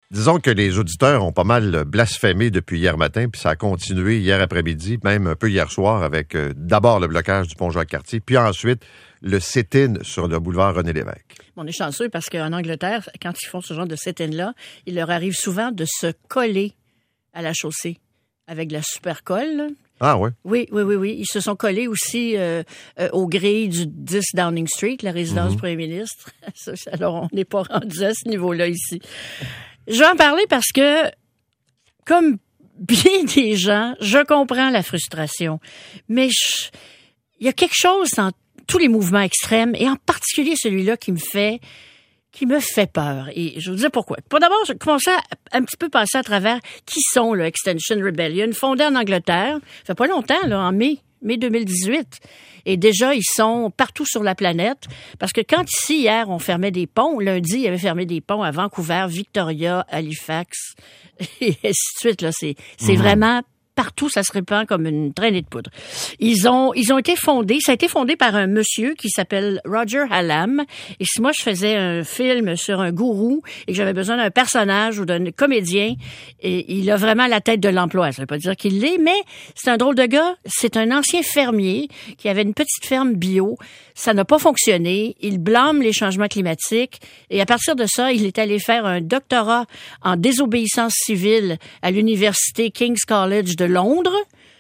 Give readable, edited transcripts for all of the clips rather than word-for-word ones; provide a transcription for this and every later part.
Disons que les auditeurs ont pas mal blasphémé depuis hier matin, puis ça a continué hier après-midi, même un peu hier soir, avec d'abord le blocage du pont Jacques-Cartier, puis ensuite le sit-in sur le boulevard René-Lévesque. On est chanceux parce qu'en Angleterre, quand ils font ce genre de sit-in-là, il leur arrive souvent de se coller à la chaussée avec de la super colle. Ah oui? Oui. Ils se sont collés aussi aux grilles du 10 Downing Street, la résidence du premier ministre. Alors, on n'est pas rendu à ce niveau-là ici. Je vais en parler parce que, comme bien des gens, je comprends la frustration. Mais il y a quelque chose dans tous les mouvements extrêmes, et en particulier celui-là qui me fait peur. Et je vais vous dire pourquoi. Pour d'abord, je commençais à un petit peu passer à travers qui sont le Extinction Rebellion, fondé en Angleterre. Ça fait pas longtemps, là, en mai 2018. Et déjà, ils sont partout sur la planète. Parce que quand ici, hier, on fermait des ponts, lundi, il y avait fermé des ponts à Vancouver, Victoria, Halifax, et ainsi de suite, là. C'est vraiment partout, ça se répand comme une traînée de poudre. Ils ont été fondés, ça a été fondé par un monsieur qui s'appelle Roger Hallam. Et si moi je faisais un film sur un gourou et que j'avais besoin d'un personnage ou d'un comédien, et il a vraiment la tête de l'emploi. Ça veut pas dire qu'il l'est, mais c'est un drôle de gars. C'est un ancien fermier qui avait une petite ferme bio. Ça n'a pas fonctionné. Il blâme les changements climatiques. Et à partir de ça, il est allé faire un doctorat en désobéissance civile à l'université King's College de Londres.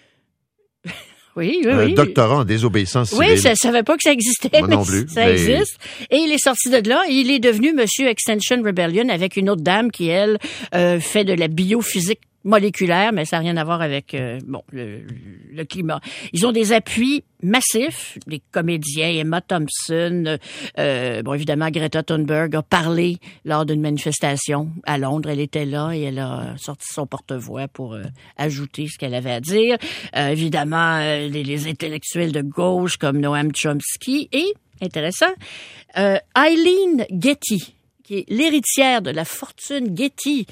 Oui. Un doctorat en désobéissance civile. Oui, je savais pas que ça existait, moi non plus, ça existe. Et il est sorti de là et il est devenu Monsieur Extinction Rebellion avec une autre dame qui, elle, fait de la biophysique moléculaire, mais ça n'a rien à voir avec le climat. Ils ont des appuis massifs, les comédiens, Emma Thompson, évidemment Greta Thunberg a parlé lors d'une manifestation à Londres, elle était là et elle a sorti son porte-voix pour ajouter ce qu'elle avait à dire. Évidemment, les intellectuels de gauche comme Noam Chomsky et, intéressant, Eileen Getty, qui est l'héritière de la fortune Getty,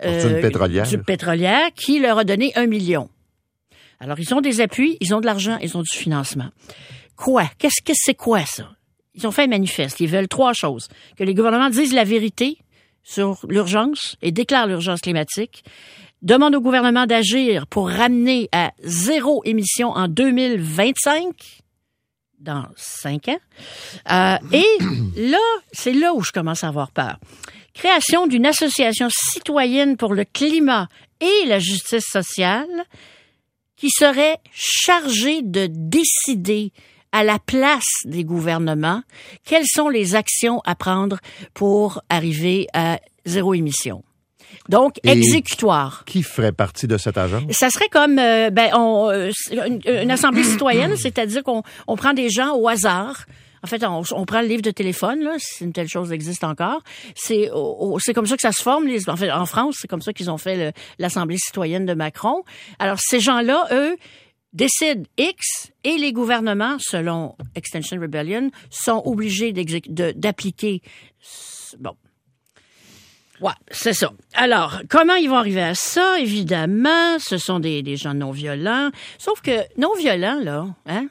pétrolière, qui leur a donné 1 million. Alors, ils ont des appuis, ils ont de l'argent, ils ont du financement. Quoi? Qu'est-ce que c'est quoi, ça? Ils ont fait un manifeste. Ils veulent 3 choses. Que les gouvernements disent la vérité sur l'urgence et déclarent l'urgence climatique. Demandent au gouvernement d'agir pour ramener à 0 émission en 2025. Dans 5 ans. Et là, c'est là où je commence à avoir peur. Création d'une association citoyenne pour le climat et la justice sociale qui serait chargée de décider à la place des gouvernements quelles sont les actions à prendre pour arriver à 0 émission. Donc, exécutoire. Qui ferait partie de cette agence? Ça serait comme une assemblée citoyenne, c'est-à-dire qu'on prend des gens au hasard. En fait, on prend le livre de téléphone, là, si une telle chose existe encore. C'est comme ça que ça se forme. En France, c'est comme ça qu'ils ont fait l'assemblée citoyenne de Macron. Alors, ces gens-là, eux, décident X et les gouvernements, selon Extinction Rebellion, sont obligés d'appliquer. Bon. Ouais, c'est ça. Alors, comment ils vont arriver à ça? Évidemment, ce sont des gens non-violents. Sauf que non-violents, là,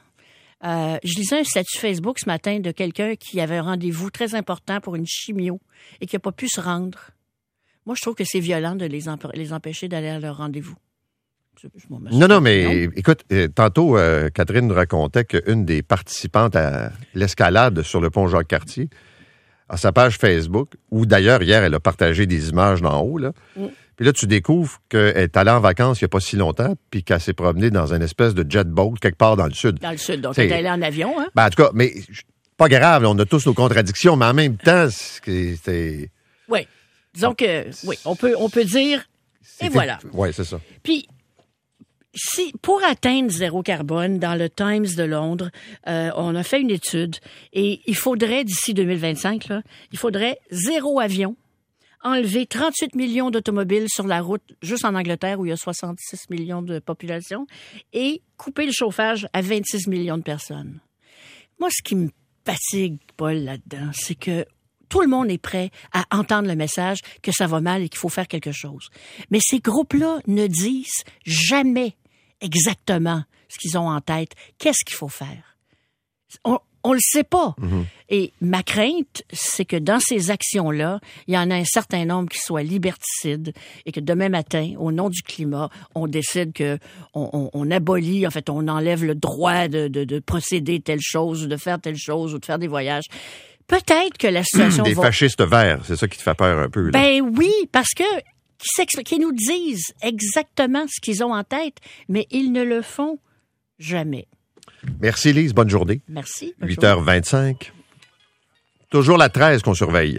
je lisais un statut Facebook ce matin de quelqu'un qui avait un rendez-vous très important pour une chimio et qui n'a pas pu se rendre. Moi, je trouve que c'est violent de les empêcher d'aller à leur rendez-vous. Non, mais écoute, tantôt, Catherine nous racontait qu'une des participantes à l'escalade sur le pont Jacques-Cartier, à sa page Facebook, où d'ailleurs, hier, elle a partagé des images d'en haut, là. Puis là, tu découvres qu'elle est allée en vacances il n'y a pas si longtemps, puis qu'elle s'est promenée dans une espèce de jet boat quelque part dans le sud. Dans le sud, donc elle est allée en avion, hein? Ben, en tout cas, mais pas grave, on a tous nos contradictions, mais en même temps, c'est... Oui, disons que, oui, on peut dire, et voilà. Oui, c'est ça. Puis, si pour atteindre 0 carbone dans le Times de Londres, on a fait une étude et il faudrait d'ici 2025 là, il faudrait 0 avion, enlever 38 millions d'automobiles sur la route juste en Angleterre où il y a 66 millions de population et couper le chauffage à 26 millions de personnes. Moi, ce qui me fatigue, Paul, là-dedans, c'est que tout le monde est prêt à entendre le message que ça va mal et qu'il faut faire quelque chose. Mais ces groupes-là ne disent jamais exactement ce qu'ils ont en tête. Qu'est-ce qu'il faut faire? On le sait pas. Et ma crainte, c'est que dans ces actions-là, il y en a un certain nombre qui soient liberticides et que demain matin, au nom du climat, on décide que on abolit, en fait, on enlève le droit de procéder telle chose, ou de faire telle chose, ou de faire des voyages. Peut-être que la situation Des fascistes verts, c'est ça qui te fait peur un peu, là. Ben oui, parce que qui nous disent exactement ce qu'ils ont en tête, mais ils ne le font jamais. Merci, Lise. Bonne journée. Merci. 8h25. Toujours la 13 qu'on surveille.